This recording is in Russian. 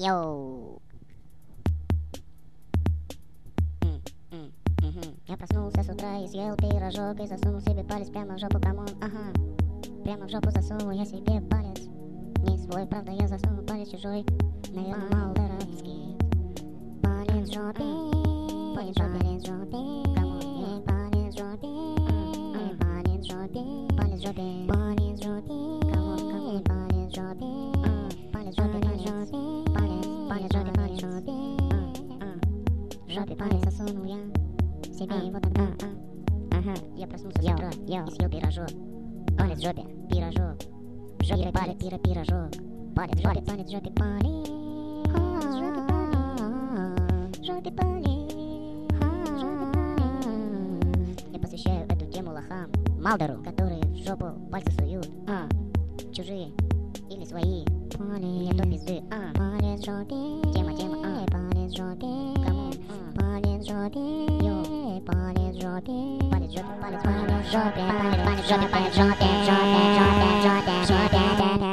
Йоу. Я проснулся с утра и съел пирожок и засунул себе палец прямо в жопу, камон, ага. Прямо в жопу засунул я себе палец. Не свой, правда, я засунул палец чужой. Наверное, малдеровский. Палец в жопе, палец в жопе, палец в жопе, камон, палец в жопе, палец в жопе, палец в жопе, палец в жопе, камон, камон, палец в жопе, палец в жопе, палец в жопе, палец в жопе, палец в жопе, в жопе палец засунул я себе его тогда, ага. Я проснулся с утра и съел пирожок. Палец в жопе, пирожок. В жопе палец, пирожок. Палец в жопе, палец в жопе, палец. В жопе палец, в жопе палец. Я посвящаю эту тему лохам Малдеру, которые в жопу пальцы суют, чужие или свои. Мне то пизды, палец в жопе. Тема, палец в жопе. Кому? Палец в жопе. Йо, палец в жопе. Палец в жопе, палец в жопе, палец в жопе, палец в жопе, палец в жопе, жопе, жопе, жопе, жопе.